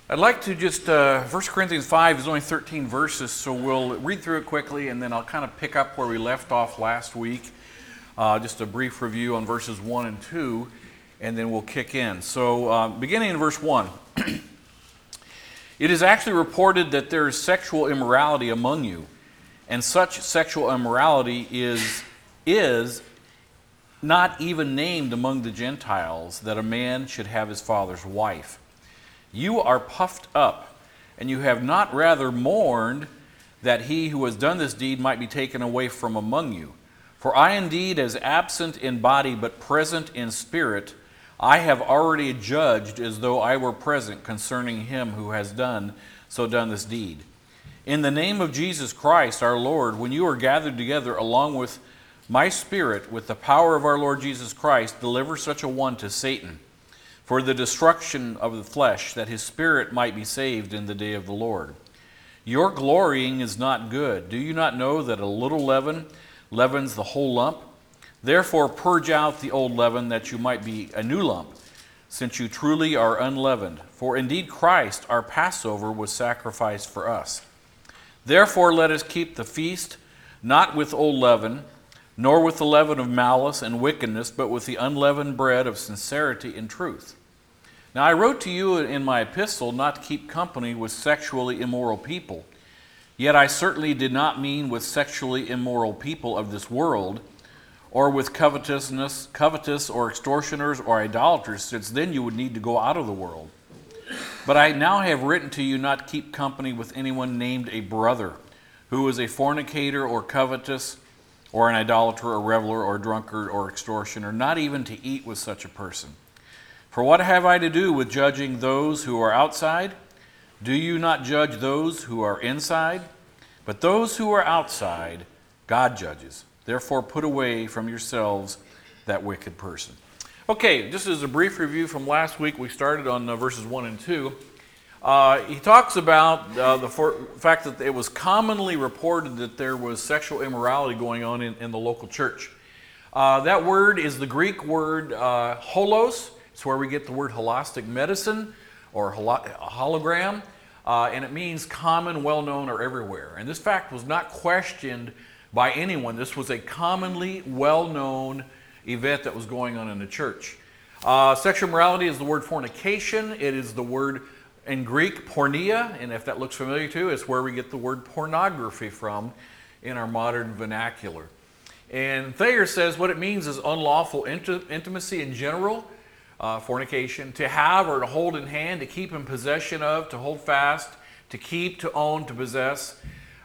I'd like to just, 1 Corinthians 5 is only 13 verses, so we'll read through it quickly and then I'll kind of pick up where we left off last week. Just a brief review on verses 1 and 2, and then we'll kick in. So, beginning in verse 1. It is actually reported that there is sexual immorality among you, and such sexual immorality is not even named among the Gentiles, that a man should have his father's wife. You are puffed up, and you have not rather mourned that he who has done this deed might be taken away from among you. For I indeed, as absent in body but present in spirit, I have already judged as though I were present concerning him who has done this deed. In the name of Jesus Christ our Lord, when you are gathered together along with my spirit, with the power of our Lord Jesus Christ, deliver such a one to Satan, for the destruction of the flesh, that his spirit might be saved in the day of the Lord. Your glorying is not good. Do you not know that a little leaven leavens the whole lump? Therefore purge out the old leaven, that you might be a new lump, since you truly are unleavened. For indeed Christ, our Passover, was sacrificed for us. Therefore let us keep the feast, not with old leaven, nor with the leaven of malice and wickedness, but with the unleavened bread of sincerity and truth. Now I wrote to you in my epistle not to keep company with sexually immoral people. Yet I certainly did not mean with sexually immoral people of this world, or with covetous or extortioners or idolaters, since then you would need to go out of the world. But I now have written to you not to keep company with anyone named a brother, who is a fornicator or covetous, or an idolater, or reveler, or drunkard, or extortioner, not even to eat with such a person. For what have I to do with judging those who are outside? Do you not judge those who are inside? But those who are outside, God judges. Therefore put away from yourselves that wicked person. Okay, just as a brief review from last week, we started on verses 1 and 2. He talks about the fact that it was commonly reported that there was sexual immorality going on in the local church. That word is the Greek word holos. It's where we get the word holistic medicine or hologram, and it means common, well-known, or everywhere. And this fact was not questioned by anyone. This was a commonly well-known event that was going on in the church. Sexual immorality is the word fornication. It is the word in Greek porneia, and if that looks familiar to you, it's where we get the word pornography from in our modern vernacular. And Thayer says what it means is unlawful intimacy in general, fornication, to have or to hold in hand, to keep in possession of, to hold fast, to keep, to own, to possess.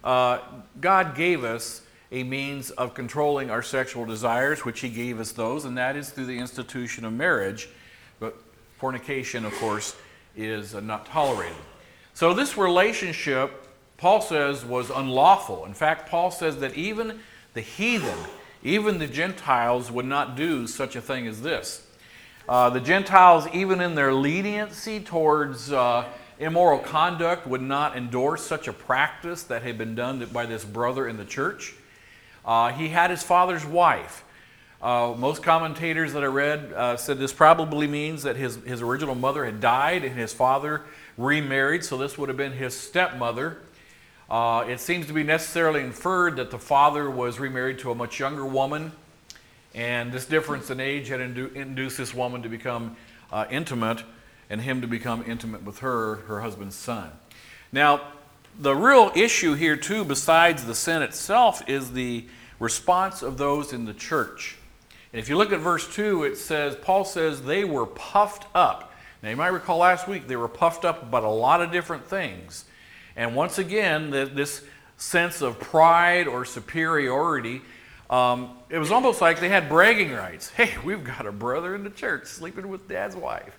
God gave us a means of controlling our sexual desires, which He gave us those, and that is through the institution of marriage. But fornication, of course, is not tolerated. So this relationship, Paul says, was unlawful. In fact, Paul says that even the heathen, even the Gentiles, would not do such a thing as this. The Gentiles, even in their leniency towards immoral conduct, would not endorse such a practice that had been done by this brother in the church. He had his father's wife. Most commentators that I read said this probably means that his original mother had died and his father remarried, so this would have been his stepmother. It seems to be necessarily inferred that the father was remarried to a much younger woman, and this difference in age had induced this woman to become intimate, and him to become intimate with her husband's son. Now, the real issue here too, besides the sin itself, is the response of those in the church. And if you look at verse 2, it says, Paul says they were puffed up. Now you might recall last week they were puffed up about a lot of different things. And once again, this sense of pride or superiority, it was almost like they had bragging rights. Hey, we've got a brother in the church sleeping with Dad's wife.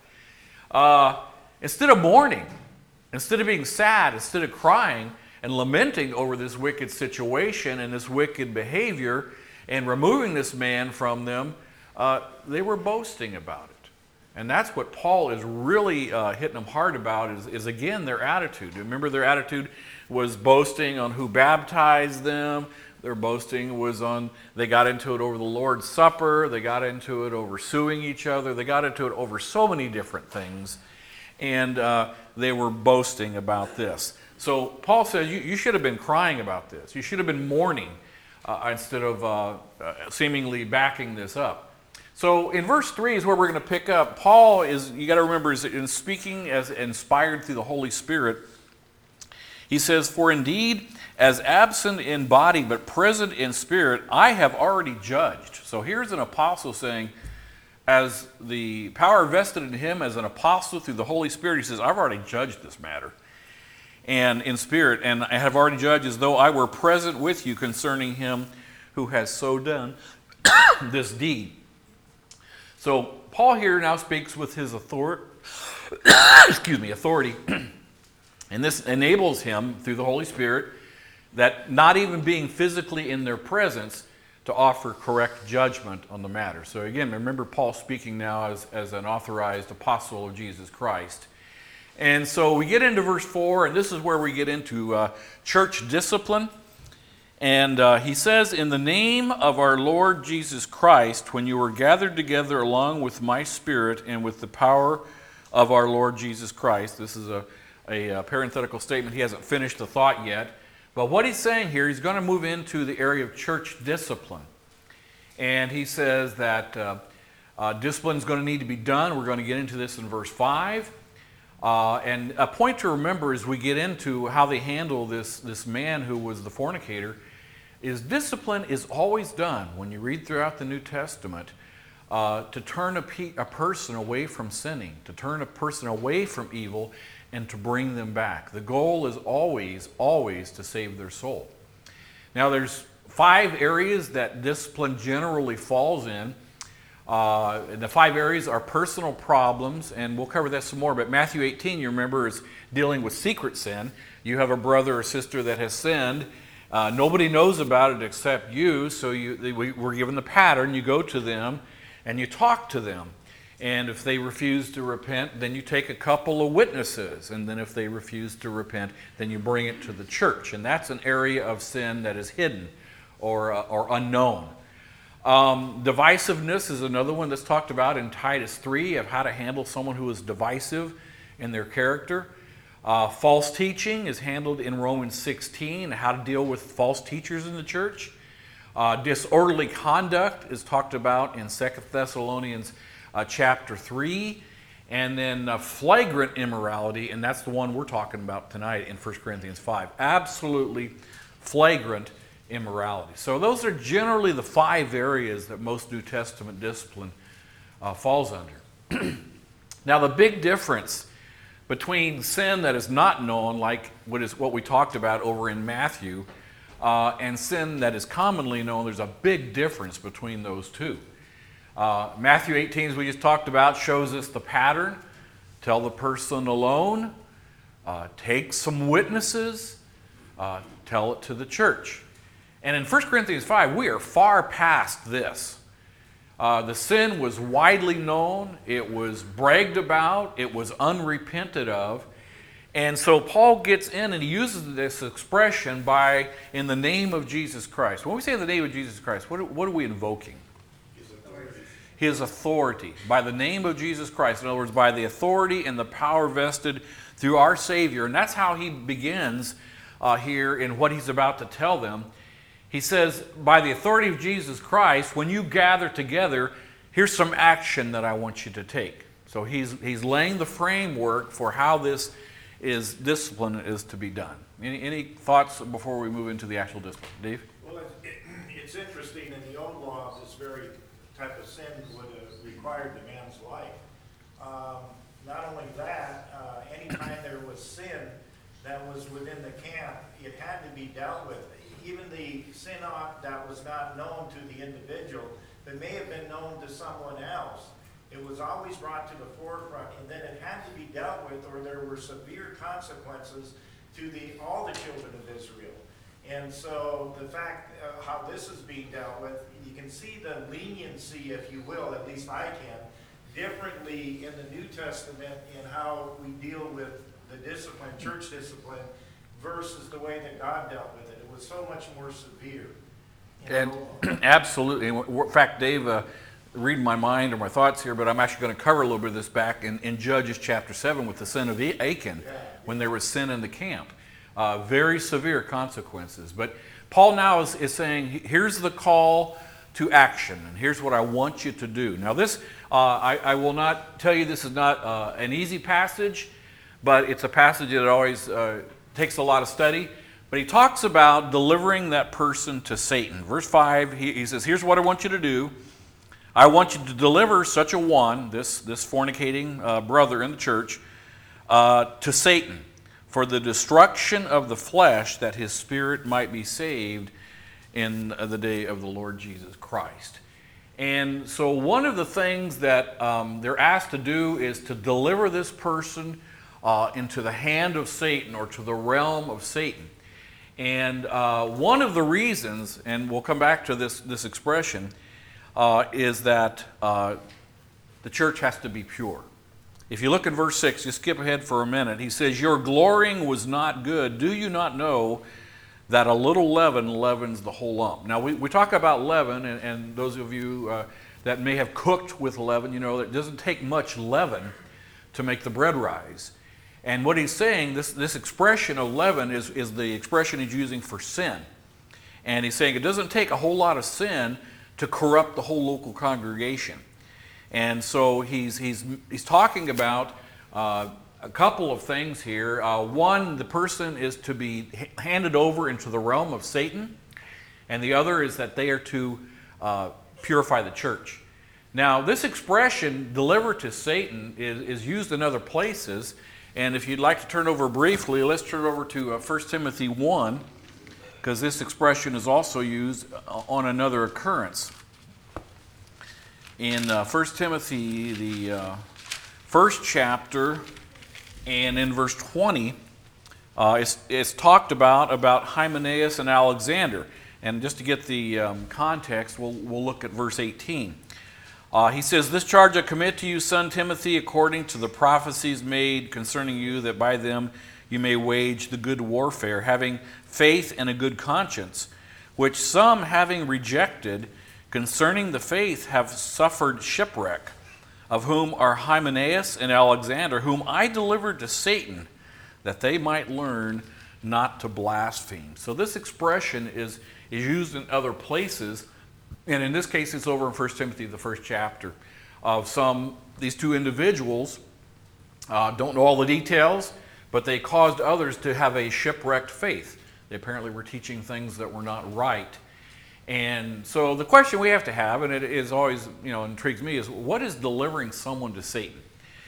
Instead of mourning, instead of being sad, instead of crying and lamenting over this wicked situation and this wicked behavior and removing this man from them, they were boasting about it. And that's what Paul is really hitting them hard about is again, their attitude. Remember, their attitude was boasting on who baptized them. Their boasting was on, they got into it over the Lord's Supper. They got into it over suing each other. They got into it over so many different things. and they were boasting about this. So Paul says you should have been crying about this. You should have been mourning instead of seemingly backing this up. So in verse 3 is where we're going to pick up. Paul is, you got to remember, is in speaking as inspired through the Holy Spirit. He says, "For indeed, as absent in body but present in spirit, I have already judged." So here's an apostle saying, as the power vested in him as an apostle through the Holy Spirit, he says, "I've already judged this matter." And in spirit, and I have already judged as though I were present with you concerning him who has so done this deed. So Paul here now speaks with his authority, and this enables him through the Holy Spirit, that not even being physically in their presence, to offer correct judgment on the matter. So again, remember Paul speaking now as an authorized apostle of Jesus Christ. And so we get into verse 4, and this is where we get into church discipline. And he says, "In the name of our Lord Jesus Christ, when you were gathered together along with my spirit and with the power of our Lord Jesus Christ." This is a parenthetical statement. He hasn't finished the thought yet. But what he's saying here, he's going to move into the area of church discipline. And he says that discipline is going to need to be done. We're going to get into this in verse 5. And a point to remember as we get into how they handle this man who was the fornicator is discipline is always done, when you read throughout the New Testament, to turn a person away from sinning, to turn a person away from evil, and to bring them back. The goal is always, always to save their soul. Now there's 5 areas that discipline generally falls in. The 5 areas are personal problems, and we'll cover that some more. But Matthew 18, you remember, is dealing with secret sin. You have a brother or sister that has sinned. Nobody knows about it except you, so we're given the pattern. You go to them and you talk to them. And if they refuse to repent, then you take a couple of witnesses. And then if they refuse to repent, then you bring it to the church. And that's an area of sin that is hidden or unknown. Divisiveness is another one that's talked about in Titus 3, of how to handle someone who is divisive in their character. False teaching is handled in Romans 16, how to deal with false teachers in the church. Disorderly conduct is talked about in 2 Thessalonians chapter 3. And then flagrant immorality, and that's the one we're talking about tonight in 1 Corinthians 5. Absolutely flagrant immorality. So those are generally the 5 areas that most New Testament discipline falls under. Now the big difference between sin that is not known, like what we talked about over in Matthew, and sin that is commonly known, there's a big difference between those two. Matthew 18, as we just talked about, shows us the pattern. Tell the person alone, take some witnesses, tell it to the church. And in 1 Corinthians 5, we are far past this. The sin was widely known, it was bragged about, it was unrepented of. And so Paul gets in and he uses this expression in the name of Jesus Christ. When we say in the name of Jesus Christ, what are we invoking? His authority. By the name of Jesus Christ. In other words, by the authority and the power vested through our Savior. And that's how he begins here in what he's about to tell them. He says, by the authority of Jesus Christ, when you gather together, here's some action that I want you to take. So he's laying the framework for how this discipline is to be done. Any thoughts before we move into the actual discipline? Dave? Well, it's interesting. In the old law, this very type of sin would have required the man's life. Not only that, anytime there was sin that was within the camp, it had to be dealt with. Even the sin that was not known to the individual, but may have been known to someone else, it was always brought to the forefront, and then it had to be dealt with, or there were severe consequences to all the children of Israel. And so the fact how this is being dealt with, you can see the leniency, if you will, at least I can, differently in the New Testament in how we deal with the discipline, church discipline, versus the way that God dealt with it. It was so much more severe. And absolutely. In fact, Dave, reading my mind or my thoughts here, but I'm actually going to cover a little bit of this back in Judges chapter 7 with the sin of Achan, when there was sin in the camp. Very severe consequences. But Paul now is saying, here's the call to action, and here's what I want you to do. Now this, I will not tell you this is not an easy passage, but it's a passage that always takes a lot of study. But he talks about delivering that person to Satan. Verse 5, he says, here's what I want you to do. I want you to deliver such a one, this fornicating brother in the church, to Satan, for the destruction of the flesh, that his spirit might be saved in the day of the Lord Jesus Christ. And so one of the things that they're asked to do is to deliver this person into the hand of Satan, or to the realm of Satan. And one of the reasons, and we'll come back to this expression, is that the church has to be pure. If you look in verse 6, just skip ahead for a minute, he says, your glorying was not good. Do you not know that a little leaven leavens the whole lump? Now, we talk about leaven, and those of you that may have cooked with leaven, you know, it doesn't take much leaven to make the bread rise. And what he's saying, this expression of leaven is the expression he's using for sin. And he's saying it doesn't take a whole lot of sin to corrupt the whole local congregation. And so he's talking about a couple of things here. One, the person is to be handed over into the realm of Satan, and the other is that they are to purify the church. Now, this expression, deliver to Satan, is used in other places. And if you'd like to turn over briefly, let's turn over to 1 Timothy 1, because this expression is also used on another occurrence. In 1 Timothy, the first chapter, and in verse 20, it's talked about Hymenaeus and Alexander. And just to get the context, we'll look at verse 18. He says, this charge I commit to you, son Timothy, according to the prophecies made concerning you, that by them you may wage the good warfare, having faith and a good conscience, which some, having rejected, concerning the faith have suffered shipwreck, of whom are Hymenaeus and Alexander, whom I delivered to Satan, that they might learn not to blaspheme. So this expression is used in other places. And in this case, it's over in 1 Timothy, the first chapter, of these two individuals, don't know all the details, but they caused others to have a shipwrecked faith. They apparently were teaching things that were not right. And so the question we have to have, and it is always, intrigues me, is what is delivering someone to Satan?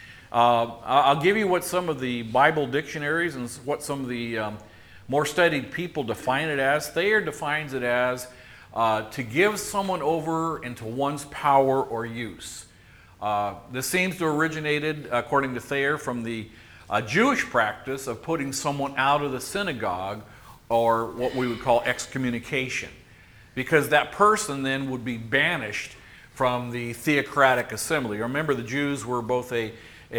I'll give you what some of the Bible dictionaries and what some of the more studied people define it as. Thayer defines it as to give someone over into one's power or use. This seems to have originated, according to Thayer, from the Jewish practice of putting someone out of the synagogue, or what we would call excommunication, because that person then would be banished from the theocratic assembly. Remember, the Jews were both a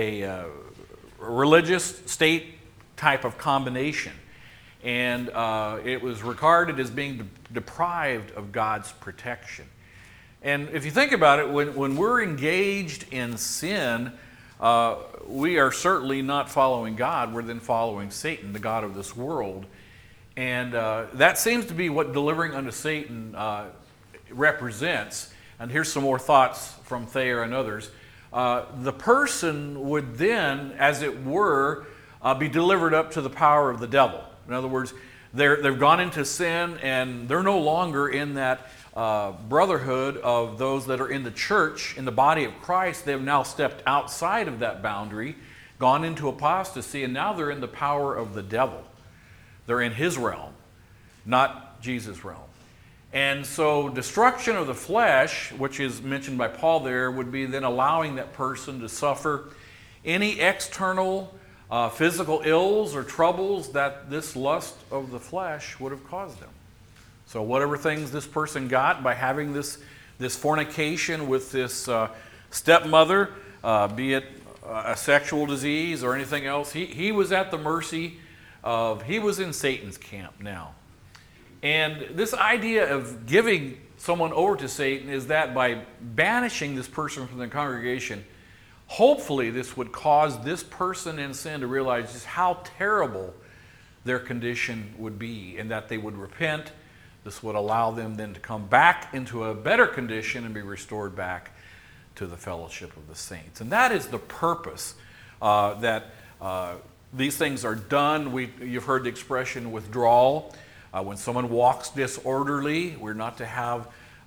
religious state type of combination, and it was regarded as being deprived of God's protection. And if you think about it, when we're engaged in sin, we are certainly not following God. We're then following Satan, the god of this world. And that seems to be what delivering unto Satan represents. And here's some more thoughts from Thayer and others. The person would then, as it were, be delivered up to the power of the devil. In other words, they've gone into sin, and they're no longer in that brotherhood of those that are in the church, in the body of Christ. They've now stepped outside of that boundary, gone into apostasy, and now they're in the power of the devil. They're in his realm, not Jesus' realm. And so destruction of the flesh, which is mentioned by Paul there, would be then allowing that person to suffer any external physical ills or troubles that this lust of the flesh would have caused them. So whatever things this person got by having this fornication with this stepmother, be it a sexual disease or anything else, he was at the mercy of, he was in Satan's camp now. And this idea of giving someone over to Satan is that by banishing this person from the congregation, hopefully this would cause this person in sin to realize just how terrible their condition would be, and that they would repent. This would allow them then to come back into a better condition and be restored back to the fellowship of the saints. And that is the purpose that these things are done. You've heard the expression withdrawal. When someone walks disorderly, we're not to have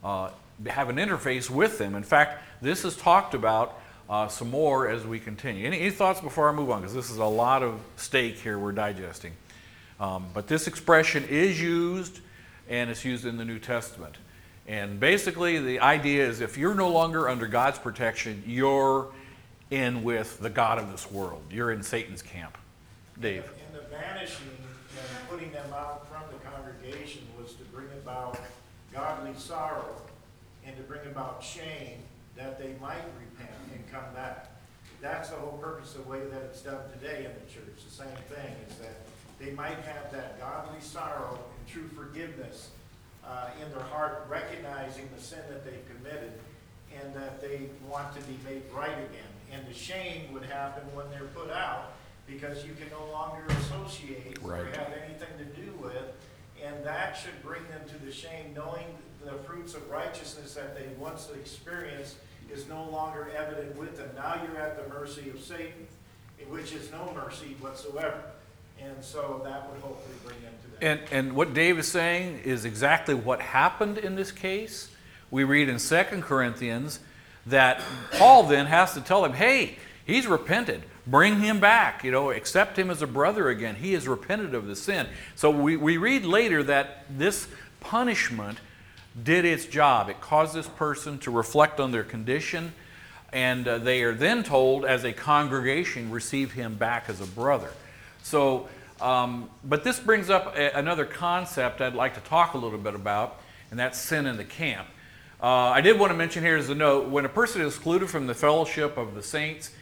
an interface with them. In fact, this is talked about some more as we continue. Any thoughts before I move on? Because this is a lot of steak here we're digesting. But this expression is used, and it's used in the New Testament. And basically the idea is if you're no longer under God's protection, you're in with the God of this world. You're in Satan's camp. Dave. And the banishing and putting them out from the congregation was to bring about godly sorrow and to bring about shame that they might repent and come back. That's the whole purpose of the way that it's done today in the church. The same thing is that they might have that godly sorrow and true forgiveness in their heart, recognizing the sin that they've committed and that they want to be made right again. And the shame would happen when they're put out because you can no longer associate or have anything to do with, and that should bring them to the shame, knowing the fruits of righteousness that they once experienced is no longer evident with them. Now you're at the mercy of Satan, which is no mercy whatsoever. And so that would hopefully bring them to that. And what Dave is saying is exactly what happened in this case. We read in 2 Corinthians that Paul then has to tell them, hey, he's repented. Bring him back. Accept him as a brother again. He has repented of the sin. So we read later that this punishment did its job. It caused this person to reflect on their condition, and they are then told as a congregation, receive him back as a brother. So, but this brings up another concept I'd like to talk a little bit about, and that's sin in the camp. I did want to mention here as a note, when a person is excluded from the fellowship of the saints,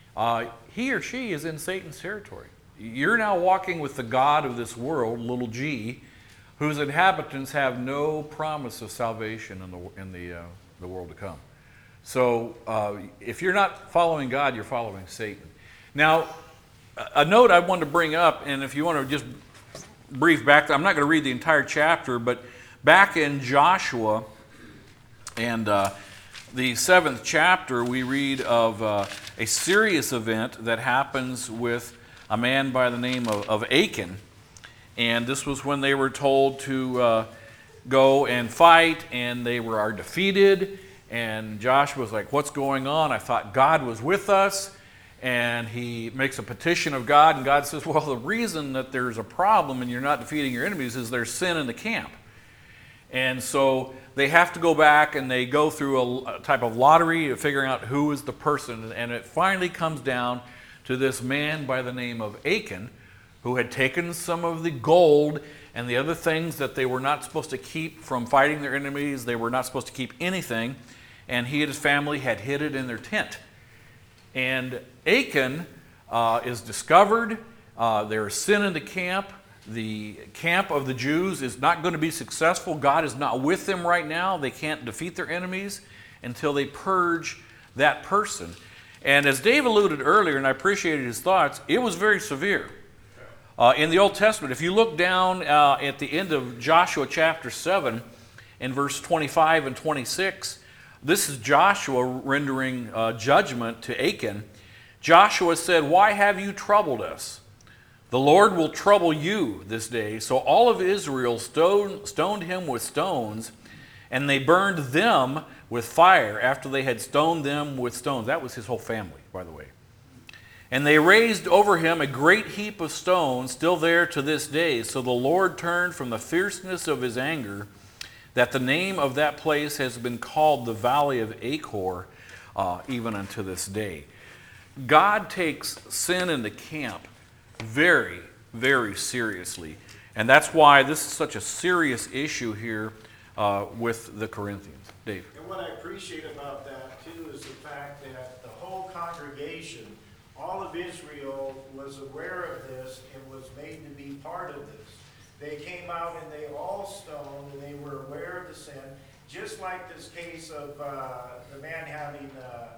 he or she is in Satan's territory. You're now walking with the God of this world, little g, whose inhabitants have no promise of salvation in the world to come. So if you're not following God, you're following Satan. Now, a note I wanted to bring up, and if you want to just brief back, I'm not going to read the entire chapter, but back in Joshua and the 7th chapter, we read of a serious event that happens with a man by the name of Achan. And this was when they were told to go and fight, and they are defeated. And Joshua was like, what's going on? I thought God was with us. And he makes a petition of God, and God says, well, the reason that there's a problem and you're not defeating your enemies is there's sin in the camp. And so they have to go back and they go through a type of lottery of figuring out who is the person. And it finally comes down to this man by the name of Achan, who had taken some of the gold and the other things that they were not supposed to keep from fighting their enemies. They were not supposed to keep anything. And he and his family had hid it in their tent. And Achan is discovered. There is sin in the camp. The camp of the Jews is not going to be successful. God is not with them right now. They can't defeat their enemies until they purge that person. And as Dave alluded earlier, and I appreciated his thoughts, it was very severe. In the Old Testament, if you look down at the end of Joshua chapter 7, in verse 25 and 26, this is Joshua rendering judgment to Achan. Joshua said, why have you troubled us? The Lord will trouble you this day. So all of Israel stoned him with stones, and they burned them with fire after they had stoned them with stones. That was his whole family, by the way. And they raised over him a great heap of stones, still there to this day. So the Lord turned from the fierceness of his anger, that the name of that place has been called the Valley of Achor, even unto this day. God takes sin in the camp very, very seriously. And that's why this is such a serious issue here with the Corinthians. Dave. And what I appreciate about that, too, is the fact that the whole congregation, all of Israel, was aware of this and was made to be part of this. They came out and they all stoned, and they were aware of the sin, just like this case of the man having,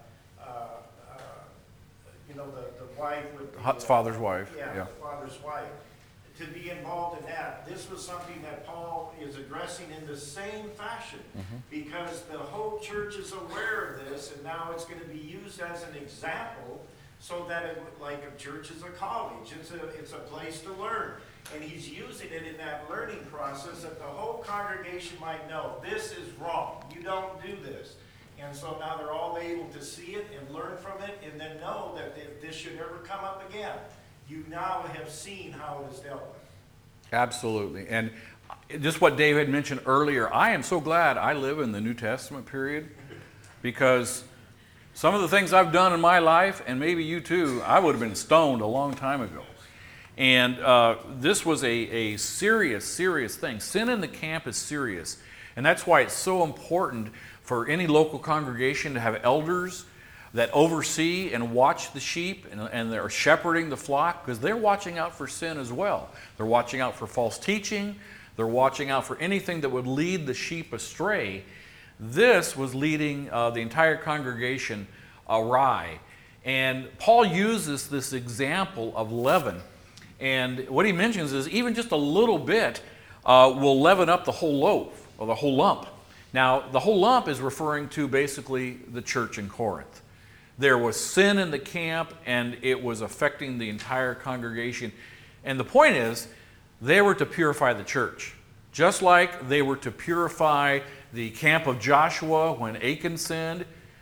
the wife with the Father's wife. yeah, the father's wife. To be involved in that, this was something that Paul is addressing in the same fashion, because the whole church is aware of this, and now it's going to be used as an example, so that like a church is a college, it's a place to learn, and he's using it in that learning process that the whole congregation might know this is wrong. You don't do this. And so now they're all able to see it and learn from it, and then know that if this should ever come up again, you now have seen how it is dealt with. Absolutely. And just what Dave had mentioned earlier, I am so glad I live in the New Testament period, because some of the things I've done in my life, and maybe you too, I would have been stoned a long time ago. And this was a serious, serious thing. Sin in the camp is serious. And that's why it's so important for any local congregation to have elders that oversee and watch the sheep, and they're shepherding the flock, because they're watching out for sin as well. They're watching out for false teaching. They're watching out for anything that would lead the sheep astray. This was leading the entire congregation awry. And Paul uses this example of leaven. And what he mentions is even just a little bit will leaven up the whole loaf, or the whole lump. Now, the whole lump is referring to basically the church in Corinth. There was sin in the camp, and it was affecting the entire congregation. And the point is, they were to purify the church. Just like they were to purify the camp of Joshua when Achan sinned.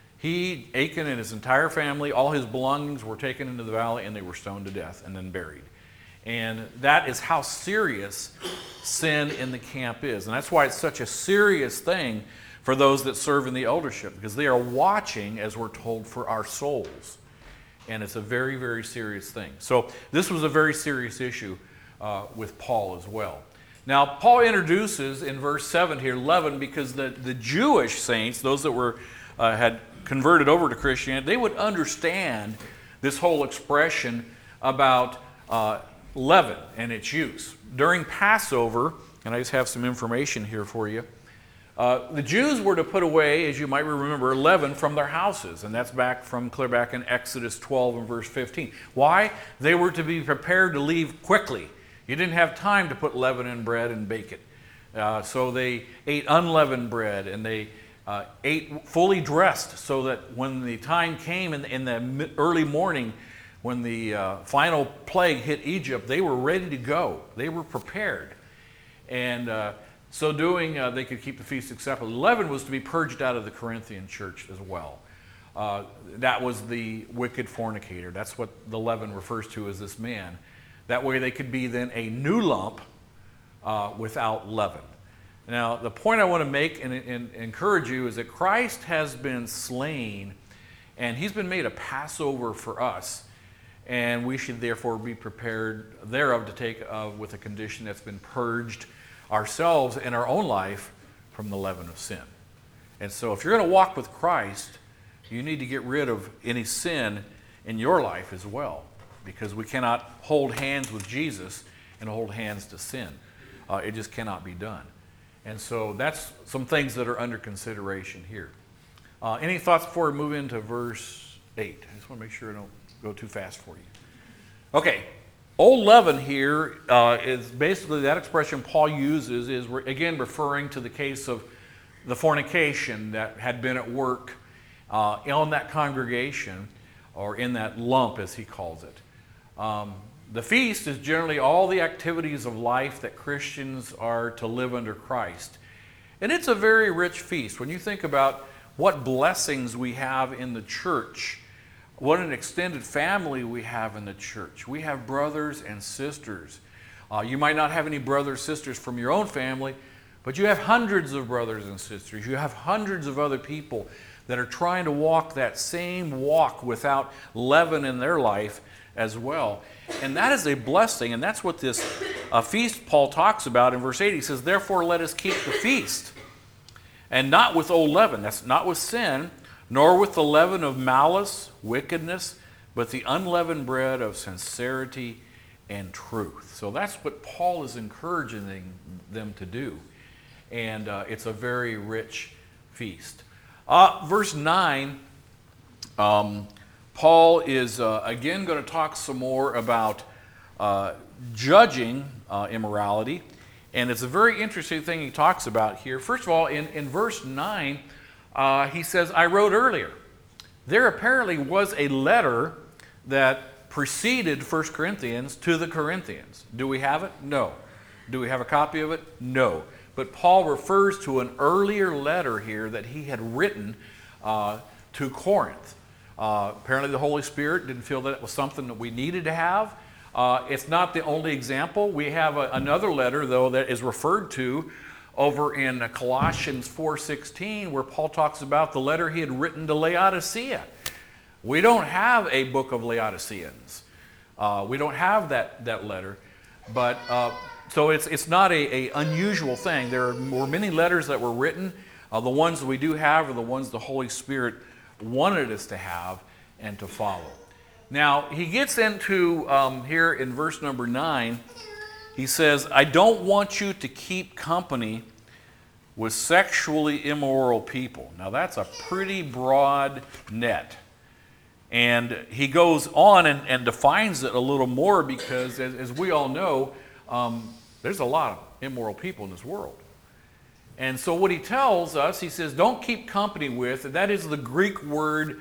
Achan and his entire family, all his belongings were taken into the valley, and they were stoned to death and then buried. And that is how serious sin in the camp is. And that's why it's such a serious thing for those that serve in the eldership, because they are watching, as we're told, for our souls. And it's a very, very serious thing. So this was a very serious issue with Paul as well. Now, Paul introduces in verse 7 here leaven, because the Jewish saints, those that had converted over to Christianity, they would understand this whole expression about leaven and its use. During Passover, and I just have some information here for you, the Jews were to put away, as you might remember, leaven from their houses, and that's clear back in Exodus 12 and verse 15. Why? They were to be prepared to leave quickly. You didn't have time to put leaven in bread and bake it. So they ate unleavened bread, and they ate fully dressed, so that when the time came in the early morning, when the final plague hit Egypt, they were ready to go. They were prepared. And so doing, they could keep the feast acceptable. Leaven was to be purged out of the Corinthian church as well. That was the wicked fornicator. That's what the leaven refers to as this man. That way they could be then a new lump without leaven. Now, the point I want to make and encourage you is that Christ has been slain, and he's been made a Passover for us. And we should therefore be prepared thereof to take with a condition that's been purged ourselves in our own life from the leaven of sin. And so if you're going to walk with Christ, you need to get rid of any sin in your life as well, because we cannot hold hands with Jesus and hold hands to sin. It just cannot be done. And so that's some things that are under consideration here. Any thoughts before we move into verse 8? I just want to make sure I don't go too fast for you. Okay, old leaven here is basically that expression Paul uses is again referring to the case of the fornication that had been at work on that congregation, or in that lump as he calls it. The feast is generally all the activities of life that Christians are to live under Christ. And it's a very rich feast. When you think about what blessings we have in the church, what an extended family we have in the church. We have brothers and sisters. You might not have any brothers, sisters from your own family, but you have hundreds of brothers and sisters. You have hundreds of other people that are trying to walk that same walk without leaven in their life as well. And that is a blessing, and that's what this feast Paul talks about in verse 8. He says, therefore let us keep the feast, and not with old leaven. That's not with sin, nor with the leaven of malice, wickedness, but the unleavened bread of sincerity and truth. So that's what Paul is encouraging them to do. And it's a very rich feast. Verse 9, Paul is again going to talk some more about judging immorality. And it's a very interesting thing he talks about here. First of all, in verse 9, he says, I wrote earlier. There apparently was a letter that preceded 1 Corinthians to the Corinthians. Do we have it? No. Do we have a copy of it? No. But Paul refers to an earlier letter here that he had written to Corinth. Apparently the Holy Spirit didn't feel that it was something that we needed to have. It's not the only example. We have another letter, though, that is referred to over in Colossians 4:16, where Paul talks about the letter he had written to Laodicea. We don't have a book of Laodiceans. We don't have that letter. But so it's not a unusual thing. There were many letters that were written. The ones that we do have are the ones the Holy Spirit wanted us to have and to follow. Now, he gets into, here in verse number 9, he says, I don't want you to keep company with sexually immoral people. Now, that's a pretty broad net. And he goes on and defines it a little more because, as we all know, there's a lot of immoral people in this world. And so what he tells us, he says, don't keep company with, and that is the Greek word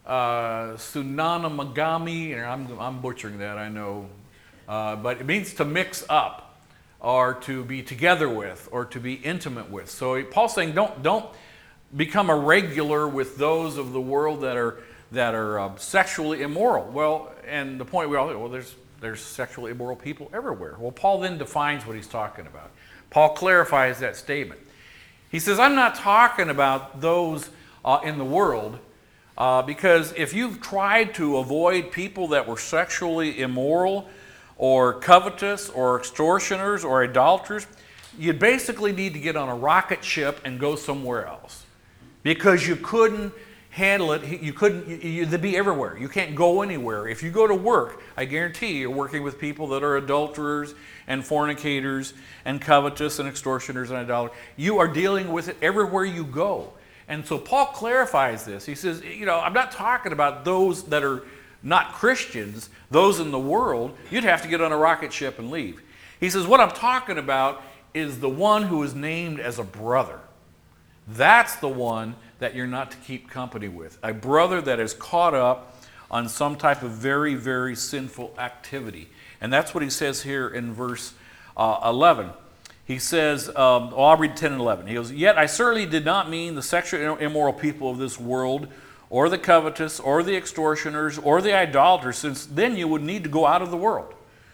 sunanamagami, and I'm butchering that, I know, but it means to mix up, or to be together with, or to be intimate with. So Paul's saying, don't become a regular with those of the world that are sexually immoral. Well, and the point we all know, well, there's sexually immoral people everywhere. Well, Paul then defines what he's talking about. Paul clarifies that statement. He says, I'm not talking about those in the world, because if you've tried to avoid people that were sexually immoral or covetous or extortioners or idolaters, you basically need to get on a rocket ship and go somewhere else, because you couldn't handle it. They'd be everywhere. You can't go anywhere. If you go to work, I guarantee you're working with people that are adulterers and fornicators and covetous and extortioners and idolaters. You are dealing with it everywhere you go. And so Paul clarifies this. He says, I'm not talking about those that are not Christians, those in the world. You'd have to get on a rocket ship and leave. He says, what I'm talking about is the one who is named as a brother. That's the one that you're not to keep company with. A brother that is caught up on some type of very, very sinful activity. And that's what he says here in verse 11. He says, I'll read 10 and 11. He goes, yet I certainly did not mean the sexually immoral people of this world, or the covetous, or the extortioners, or the idolaters, since then you would need to go out of the world.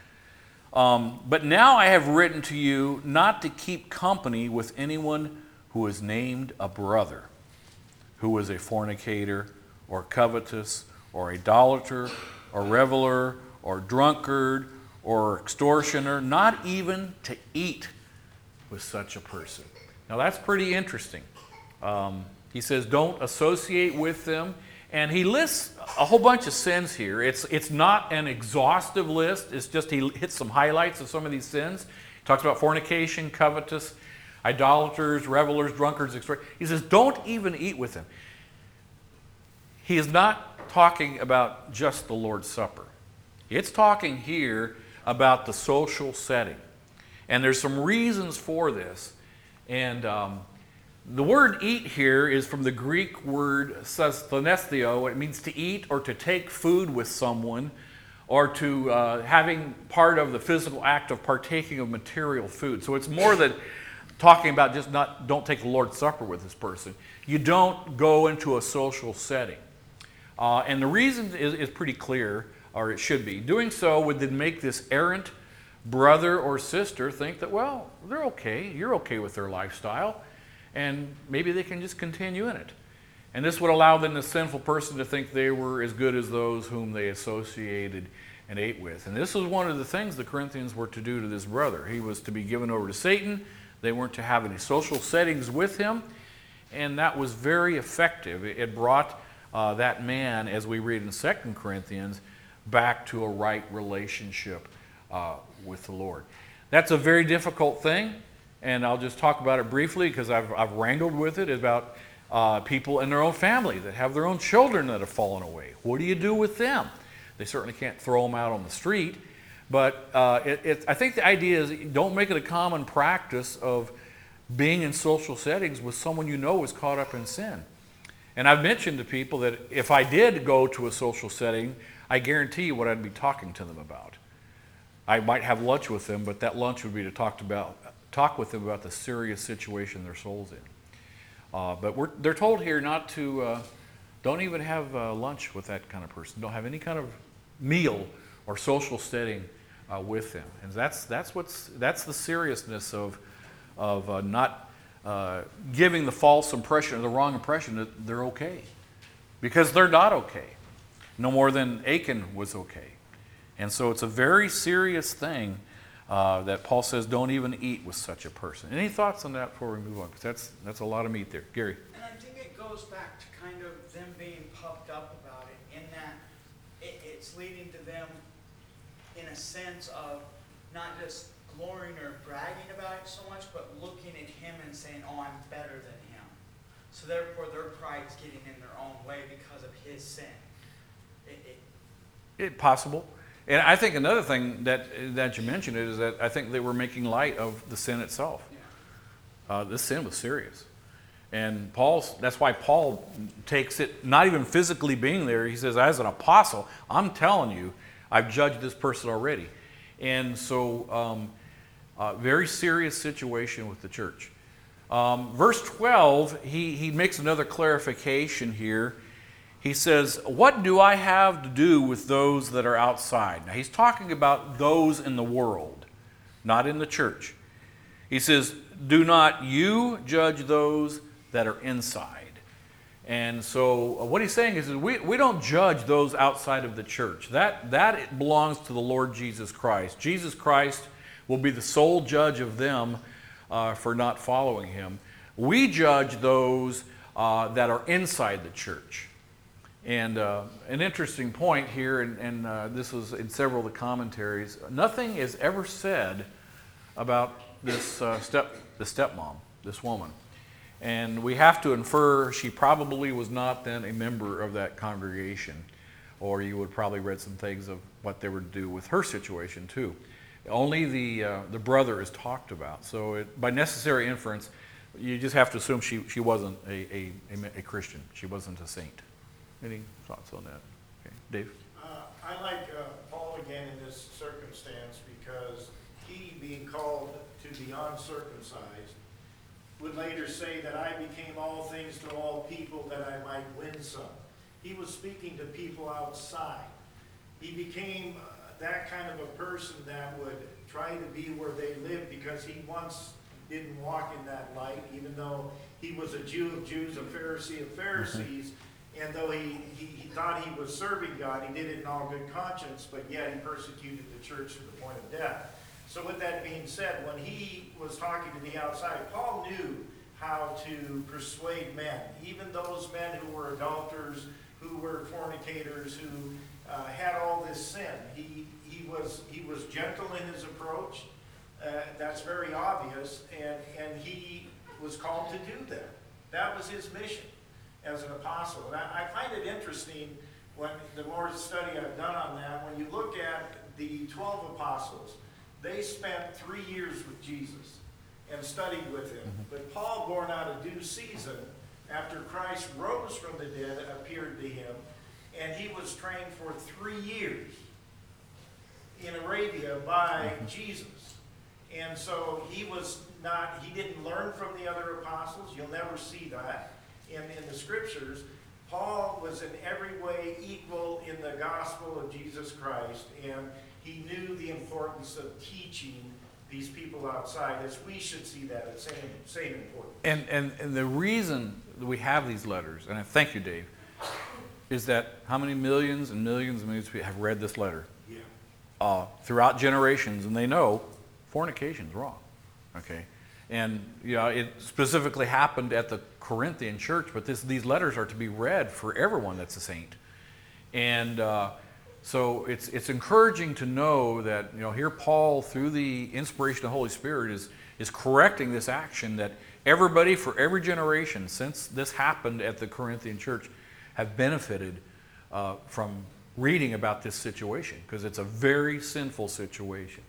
But now I have written to you not to keep company with anyone who is named a brother, who is a fornicator, or covetous, or idolater, or reveler, or drunkard, or extortioner, not even to eat with such a person. Now that's pretty interesting. He says don't associate with them, and he lists a whole bunch of sins here. It's not an exhaustive list. It's just he hits some highlights of some of these sins. He talks about fornication, covetous, idolaters, revelers, drunkards, extortioners. He says don't even eat with them. He is not talking about just the Lord's Supper. It's talking here about the social setting. And there's some reasons for this. And the word eat here is from the Greek word sasthonestio. It means to eat or to take food with someone, or to having part of the physical act of partaking of material food. So it's more than talking about just don't take the Lord's Supper with this person. You don't go into a social setting. And the reason is pretty clear, or it should be. Doing so would then make this errant brother or sister think that, well, they're okay. You're okay with their lifestyle. And maybe they can just continue in it. And this would allow then the sinful person to think they were as good as those whom they associated and ate with. And this was one of the things the Corinthians were to do to this brother. He was to be given over to Satan. They weren't to have any social settings with him. And that was very effective. It brought that man, as we read in 2 Corinthians, back to a right relationship with the Lord. That's a very difficult thing, and I'll just talk about it briefly because I've wrangled with it about people in their own family that have their own children that have fallen away. What do you do with them? They certainly can't throw them out on the street. But I think the idea is don't make it a common practice of being in social settings with someone you know is caught up in sin. And I've mentioned to people that if I did go to a social setting, I guarantee you what I'd be talking to them about. I might have lunch with them, but that lunch would be to talk with them about the serious situation their soul's in. But they're told here not to, don't even have lunch with that kind of person. Don't have any kind of meal or social setting with them. And that's the seriousness of not giving the false impression or the wrong impression that they're okay, because they're not okay, no more than Achan was okay. And so it's a very serious thing that Paul says don't even eat with such a person. Any thoughts on that before we move on? Because that's a lot of meat there. Gary? And I think it goes back to kind of them being puffed up about it, in that it's leading to them in a sense of not just glorying or bragging about it so much, but looking at him and saying, oh, I'm better than him. So therefore their pride's getting in their own way because of his sin. It's possible. And I think another thing that you mentioned is that I think they were making light of the sin itself. Yeah. This sin was serious. And that's why Paul takes it, not even physically being there, he says, as an apostle, I'm telling you, I've judged this person already. And so, very serious situation with the church. Verse 12, he makes another clarification here. He says, what do I have to do with those that are outside? Now, he's talking about those in the world, not in the church. He says, do not you judge those that are inside. And so what he's saying is we don't judge those outside of the church. That belongs to the Lord Jesus Christ. Jesus Christ will be the sole judge of them for not following him. We judge those that are inside the church. And an interesting point here, and this was in several of the commentaries, nothing is ever said about this stepmom, this woman. And we have to infer she probably was not then a member of that congregation, or you would probably read some things of what they would do with her situation too. Only the brother is talked about. So by necessary inference, you just have to assume she wasn't a Christian. She wasn't a saint. Any thoughts on that? Okay, Dave? I like Paul again in this circumstance because he, being called to the uncircumcised, would later say that I became all things to all people that I might win some. He was speaking to people outside. He became that kind of a person that would try to be where they lived because he once didn't walk in that light, even though he was a Jew of Jews, a Pharisee of Pharisees. And though he thought he was serving God, he did it in all good conscience, but yet he persecuted the church to the point of death. So with that being said, when he was talking to the outside, Paul knew how to persuade men, even those men who were adulterers, who were fornicators, who had all this sin. He was gentle in his approach. That's very obvious, and he was called to do that. That was his mission as an apostle. And I find it interesting when the more study I've done on that, when you look at the 12 apostles, they spent 3 years with Jesus and studied with him. But Paul, born out of due season, after Christ rose from the dead, appeared to him, and he was trained for 3 years in Arabia by Jesus. And so he didn't learn from the other apostles. You'll never see that in the scriptures. Paul was in every way equal in the gospel of Jesus Christ, and he knew the importance of teaching these people outside, as we should see that as same important. And the reason that we have these letters, and I thank you, Dave, is that how many millions and millions and millions of people have read this letter? Yeah. Throughout generations, and they know fornication's wrong. Okay. And it specifically happened at the Corinthian church, but these letters are to be read for everyone that's a saint. And so it's encouraging to know that here Paul, through the inspiration of the Holy Spirit, is correcting this action that Everybody for every generation since this happened at the Corinthian church have benefited from reading about this situation, because it's a very sinful situation.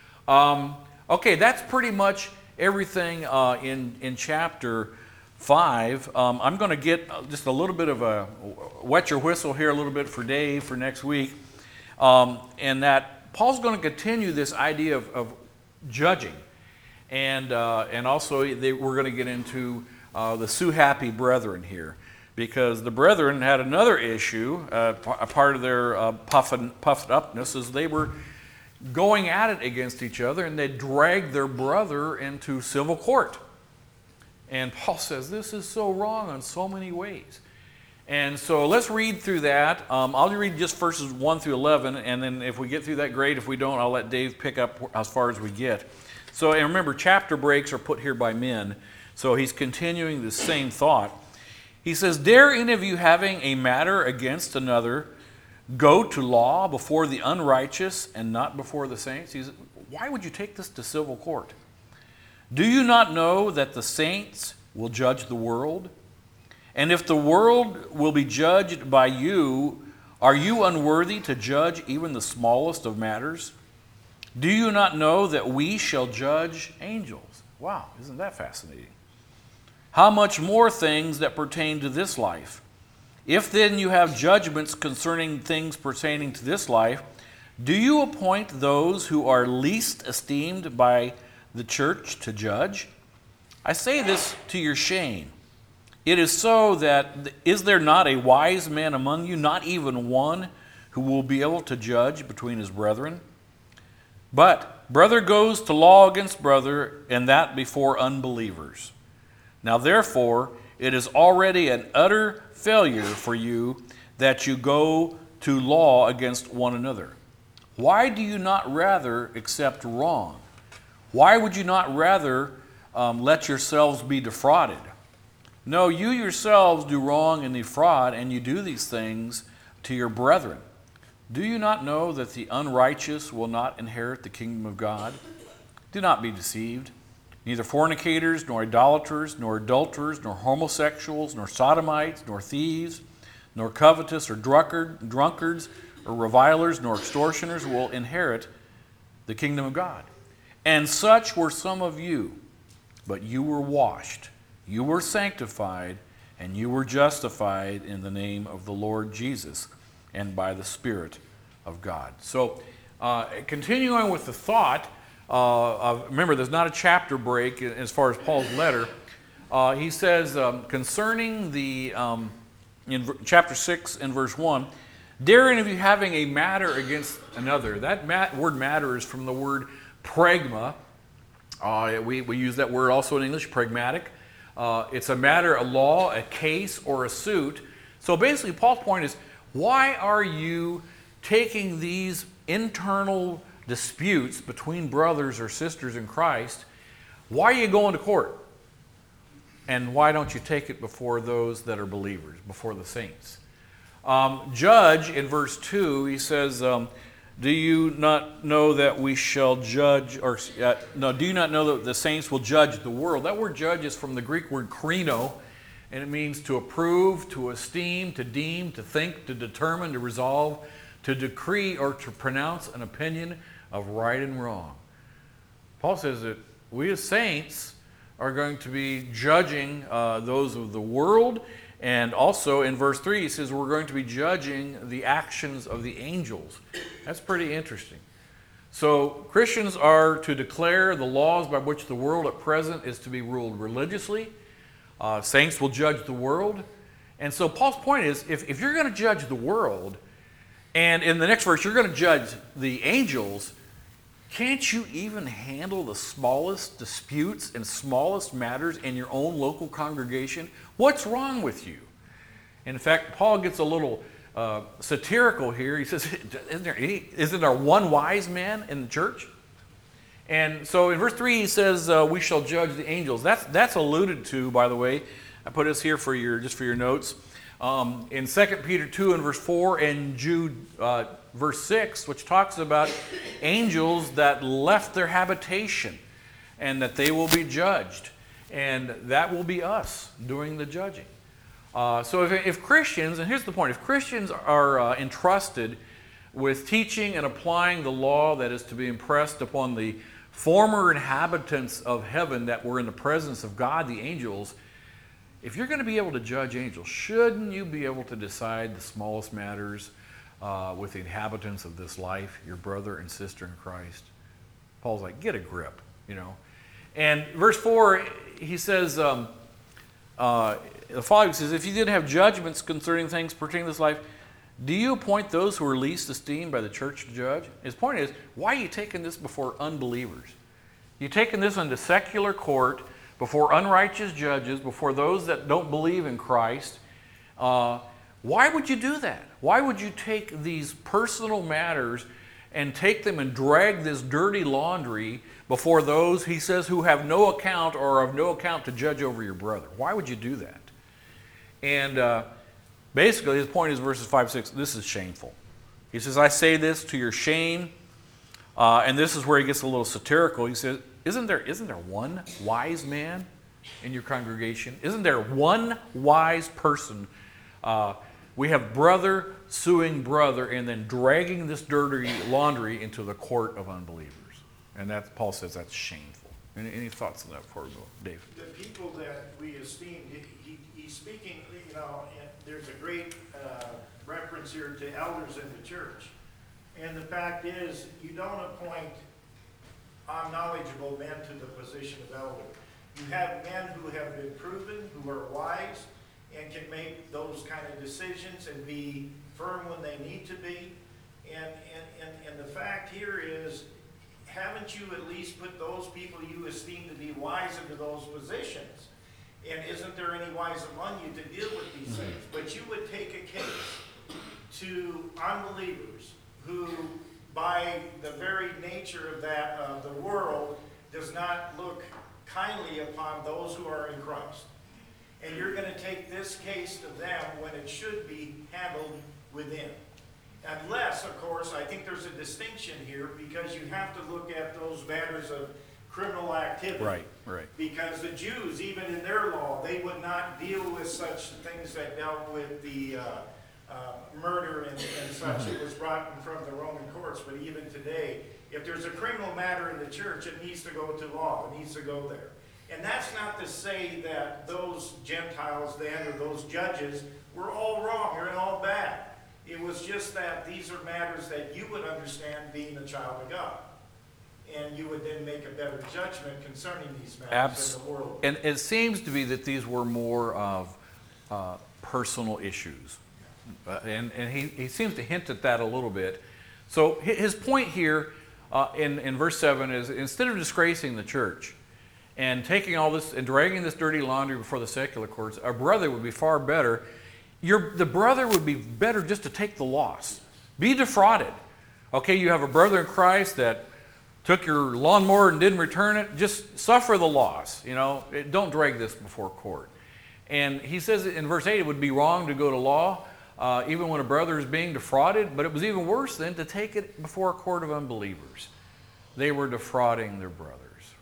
Okay, that's pretty much everything in chapter 5. I'm going to get just a little bit of a wet your whistle here a little bit for Dave for next week, and that Paul's going to continue this idea of judging, and also we're going to get into the Sue Happy brethren here, because the brethren had another issue. A part of their puffed upness is they were going at it against each other, and they dragged their brother into civil court. And Paul says this is so wrong in so many ways. And so let's read through that. I'll read just verses 1 through 11, and then if we get through that, great. If we don't, I'll let Dave pick up as far as we get. So, and remember, chapter breaks are put here by men, so he's continuing the same thought. He says, "Dare any of you, having a matter against another, go to law before the unrighteous and not before the saints?" He says, why would you take this to civil court? "Do you not know that the saints will judge the world? And if the world will be judged by you, are you unworthy to judge even the smallest of matters? Do you not know that we shall judge angels?" Wow, isn't that fascinating? "How much more things that pertain to this life? If then you have judgments concerning things pertaining to this life, do you appoint those who are least esteemed by the church to judge? I say this to your shame. It is so that, is there not a wise man among you, not even one, who will be able to judge between his brethren? But brother goes to law against brother, and that before unbelievers. Now therefore, it is already an utter failure for you that you go to law against one another. Why do you not rather accept wrong? Why would you not rather let yourselves be defrauded? No, you yourselves do wrong and defraud, and you do these things to your brethren. Do you not know that the unrighteous will not inherit the kingdom of God? Do not be deceived. Neither fornicators, nor idolaters, nor adulterers, nor homosexuals, nor sodomites, nor thieves, nor covetous, or drunkards, or revilers, nor extortioners will inherit the kingdom of God. And such were some of you, but you were washed, you were sanctified, and you were justified in the name of the Lord Jesus and by the Spirit of God." So, continuing with the thought, remember, there's not a chapter break as far as Paul's letter. He says concerning the, in chapter 6 and verse 1, "Dare any of you having a matter against another." That word matter is from the word pragma. We use that word also in English, pragmatic. It's a matter, a law, a case, or a suit. So basically, Paul's point is, why are you taking these internal disputes between brothers or sisters in Christ? Why are you going to court? And why don't you take it before those that are believers, before the saints? Judge, in verse 2, he says, do you not know that we shall judge, or no, do you not know that the saints will judge the world? That word judge is from the Greek word krino, and it means to approve, to esteem, to deem, to think, to determine, to resolve, to decree, or to pronounce an opinion of right and wrong. Paul says that we as saints are going to be judging those of the world, and also in verse 3 he says we're going to be judging the actions of the angels. That's pretty interesting. So Christians are to declare the laws by which the world at present is to be ruled religiously. Saints will judge the world. And so Paul's point is, if you're going to judge the world, and in the next verse you're going to judge the angels, can't you even handle the smallest disputes and smallest matters in your own local congregation? What's wrong with you? And in fact, Paul gets a little satirical here. He says, isn't there one wise man in the church? And so in verse 3 he says, we shall judge the angels. That's alluded to, by the way. I put this here for your notes. In 2 Peter 2 and verse 4 and Jude verse 6, which talks about angels that left their habitation and that they will be judged. And that will be us doing the judging. So if Christians, and here's the point, if Christians are entrusted with teaching and applying the law that is to be impressed upon the former inhabitants of heaven that were in the presence of God, the angels, if you're going to be able to judge angels, shouldn't you be able to decide the smallest matters with the inhabitants of this life, your brother and sister in Christ? Paul's like, get a grip, you know. And verse 4, he says, the following says, if you did have judgments concerning things pertaining to this life, do you appoint those who are least esteemed by the church to judge? His point is, why are you taking this before unbelievers? You're taking this into secular court, before unrighteous judges, before those that don't believe in Christ. Why would you do that? Why would you take these personal matters and take them and drag this dirty laundry before those, he says, who have no account or of no account to judge over your brother? Why would you do that? And basically, his point is verses 5, 6, this is shameful. He says, I say this to your shame. And this is where he gets a little satirical. He says, isn't there one wise man in your congregation? Isn't there one wise person? We have brother suing brother and then dragging this dirty laundry into the court of unbelievers. And that, Paul says, that's shameful. Any thoughts on that before we go, Dave? The people that we esteem, he's speaking, you know, and there's a great reference here to elders in the church. And the fact is, you don't appoint unknowledgeable men to the position of elder. You have men who have been proven, who are wise, and can make those kind of decisions and be firm when they need to be. And the fact here is, haven't you at least put those people you esteem to be wise into those positions? And isn't there any wise among you to deal with these things? But you would take a case to unbelievers who, by the very nature of that of the world, does not look kindly upon those who are in Christ. And you're going to take this case to them when it should be handled within. Unless, of course, I think there's a distinction here, because you have to look at those matters of criminal activity. Right. Because the Jews, even in their law, they would not deal with such things that dealt with the murder and such. It was brought in from the Roman courts. But even today, if there's a criminal matter in the church, it needs to go to law. It needs to go there. And that's not to say that those Gentiles then, or those judges, were all wrong or all bad. It was just that these are matters that you would understand being a child of God. And you would then make a better judgment concerning these matters in the world. And it seems to be that these were more of personal issues. And he seems to hint at that a little bit. So his point here in verse 7 is, instead of disgracing the church and taking all this and dragging this dirty laundry before the secular courts, our brother would be far better. The brother would be better just to take the loss. Be defrauded. Okay, you have a brother in Christ that took your lawnmower and didn't return it. Just suffer the loss. You know, don't drag this before court. And he says in verse 8, it would be wrong to go to law, even when a brother is being defrauded. But it was even worse then to take it before a court of unbelievers. They were defrauding their brothers.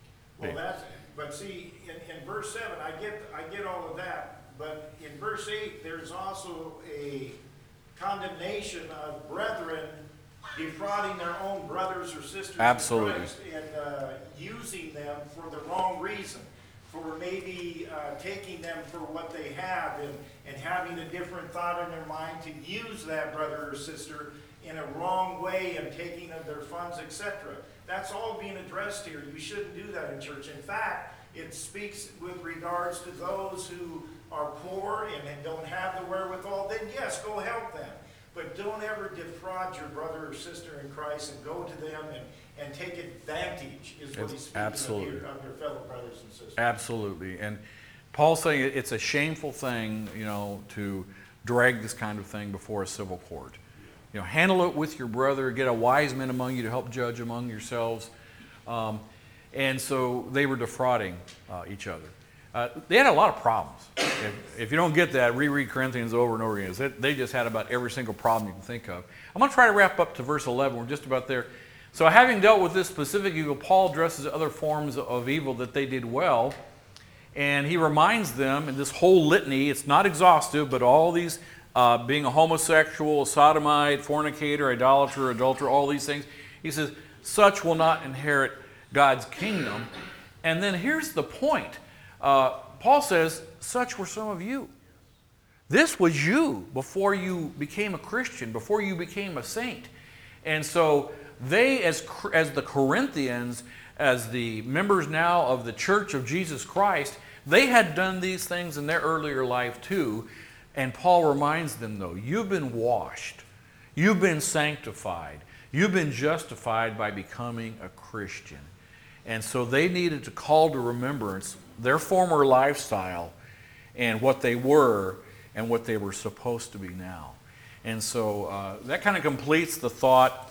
Well, but see, in verse 7, I get all of that. But in verse 8, there's also a condemnation of brethren defrauding their own brothers or sisters Absolutely. in Christ, and using them for the wrong reason, for maybe taking them for what they have, and having a different thought in their mind to use that brother or sister in a wrong way, and taking of their funds, etc. That's all being addressed here. You shouldn't do that in church. In fact, it speaks with regards to those who are poor and don't have the wherewithal. Then yes, go help them. But don't ever defraud your brother or sister in Christ and go to them and take advantage, is what he's speaking of here, of your fellow brothers and sisters. Absolutely. And Paul's saying it's a shameful thing, you know, to drag this kind of thing before a civil court. You know, handle it with your brother. Get a wise man among you to help judge among yourselves. And so they were defrauding each other. They had a lot of problems. If you don't get that, reread Corinthians over and over again. They just had about every single problem you can think of. I'm going to try to wrap up to verse 11. We're just about there. So having dealt with this specific evil, Paul addresses other forms of evil that they did well. And he reminds them in this whole litany, it's not exhaustive, but all these, being a homosexual, a sodomite, fornicator, idolater, adulterer, all these things, he says, such will not inherit God's kingdom. And then here's the point. Paul says, such were some of you. This was you before you became a Christian, before you became a saint. And so they, as the Corinthians, as the members now of the Church of Jesus Christ, they had done these things in their earlier life too. And Paul reminds them, though, you've been washed, you've been sanctified, you've been justified by becoming a Christian. And so they needed to call to remembrance their former lifestyle and what they were and what they were supposed to be now. And so that kind of completes the thought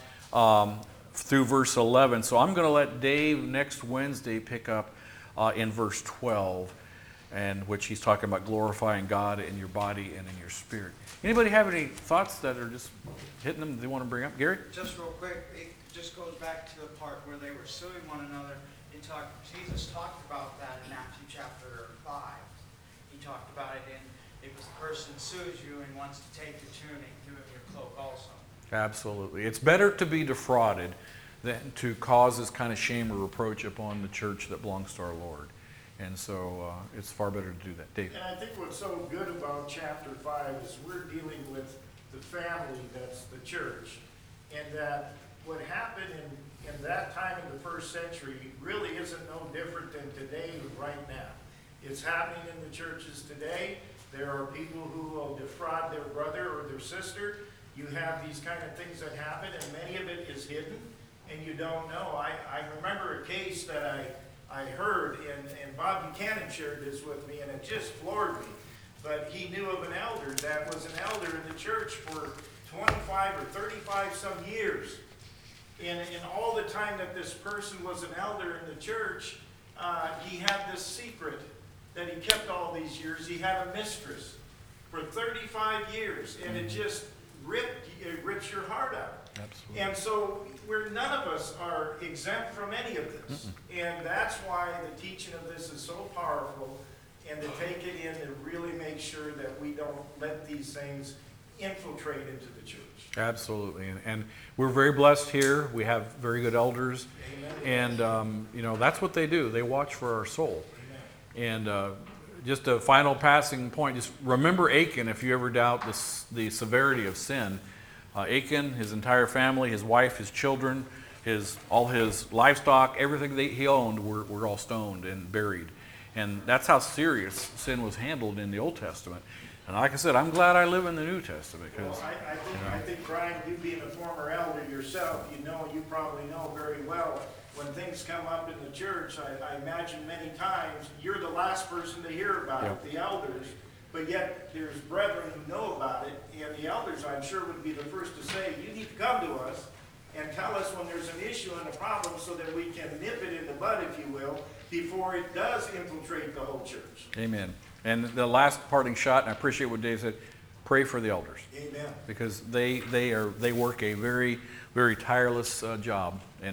through verse 11. So I'm going to let Dave next Wednesday pick up in verse 12, and which he's talking about glorifying God in your body and in your spirit. Anybody have any thoughts that are just hitting them that they want to bring up? Gary? Just real quick, it just goes back to the part where they were suing one another. Jesus talked about that in Matthew chapter 5. He talked about it in, if the person sues you and wants to take your tunic, give him your cloak also. Absolutely. It's better to be defrauded than to cause this kind of shame or reproach upon the church that belongs to our Lord. And so it's far better to do that. Dave? And I think what's so good about chapter 5 is we're dealing with the family that's the church. And that what happened in that time in the first century really isn't no different than today right now. It's happening in the churches today. There are people who will defraud their brother or their sister. You have these kind of things that happen, and many of it is hidden, and you don't know. I remember a case that I heard, and Bob Buchanan shared this with me, and it just floored me. But he knew of an elder that was an elder in the church for 25 or 35 some years. And in all the time that this person was an elder in the church, he had this secret that he kept all these years. He had a mistress for 35 years, and it just rips your heart out. Absolutely. And so none of us are exempt from any of this. And that's why the teaching of this is so powerful, and to take it in and really make sure that we don't let these things infiltrate into the church. Absolutely. And we're very blessed here. We have very good elders. Amen. And, that's what they do. They watch for our soul. Amen. And just a final passing point, just remember Achan if you ever doubt the severity of sin. Achan, his entire family, his wife, his children, all his livestock, everything he owned were all stoned and buried. And that's how serious sin was handled in the Old Testament. And like I said, I'm glad I live in the New Testament. Because I think, Brian, you being a former elder yourself, you probably know very well, when things come up in the church, I imagine many times, you're the last person to hear about it, the elders, but yet there's brethren who know about it, and the elders, I'm sure, would be the first to say, you need to come to us and tell us when there's an issue and a problem so that we can nip it in the bud, if you will, before it does infiltrate the whole church. Amen. And the last parting shot, and I appreciate what Dave said, pray for the elders. Amen. Because they work a very, very tireless job.